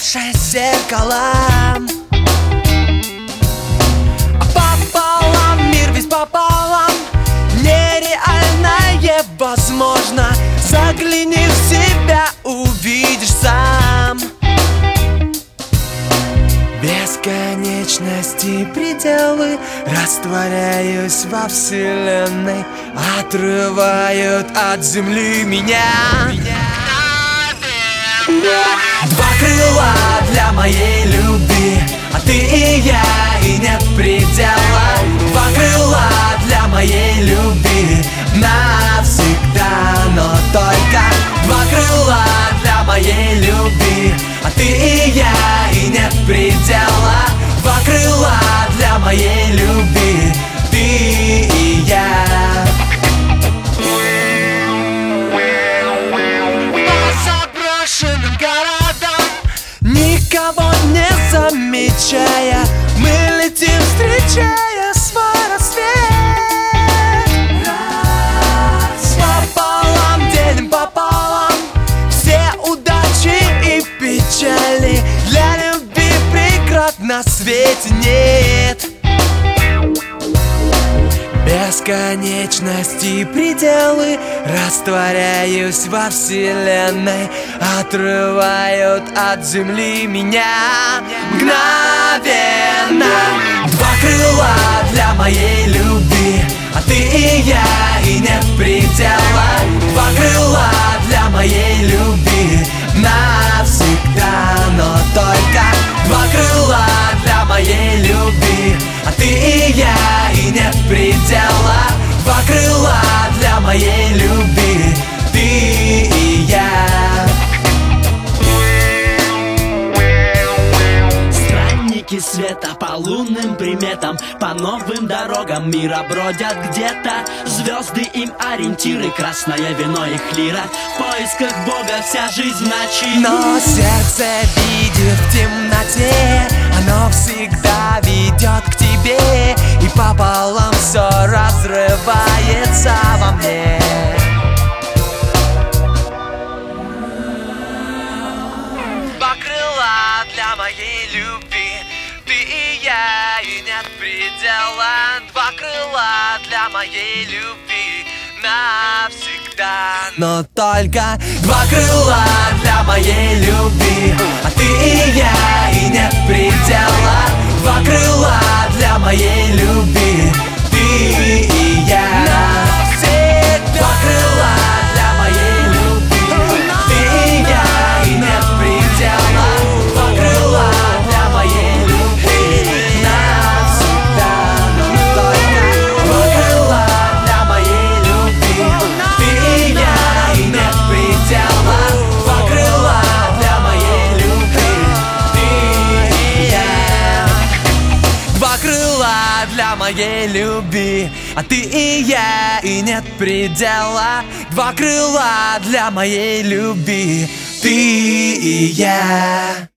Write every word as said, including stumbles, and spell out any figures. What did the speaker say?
наше зеркало. Пополам, мир весь пополам, нереальное возможно. Загляни в себя, увидишь сам. Бесконечности пределы, растворяюсь во вселенной, отрывают от земли меня. Два крыла для моей любви, а ты и я, и нет предела. Два крыла для моей любви навсегда, но только два крыла для моей любви, а ты и я, и нет предела. Два крыла для моей любви, ты и я. Никого не замечая, мы летим, встречая свой рассвет. Пополам делим пополам все удачи и печали. Для любви преград на свете нет. Бесконечности пределы, растворяюсь во вселенной, отрывают от земли меня мгновенно. Два крыла для моей любви, а ты и я, и нет предела. Два крыла для моей любви навсегда, но только два крыла для моей любви, а ты и я, и нет предела. Два крыла для моей любви, ты и я. Странники света по лунным приметам, по новым дорогам мира бродят где-то. Звезды им ориентиры, красное вино их лира. В поисках Бога вся жизнь в ночи. Но сердце видит в темноте, оно всегда ведет к тебе, и пополам все разрывается во мне. Два крыла для моей любви, ты и я, и нет предела. Два крыла для моей любви навсегда, но только два крыла для моей любви, а ты и я, и нет предела. Два крыла для моей любви, ты и я. Два крыла для моей любви, ты и я, и нет предела. Два крыла для моей любви навсегда, но только два крыла для моей любви, ты и я, и нет предела. Два крыла для моей любви, ты и я. Два крыла для моей любви, а ты и я, и нет предела. Два крыла для моей любви, ты и я.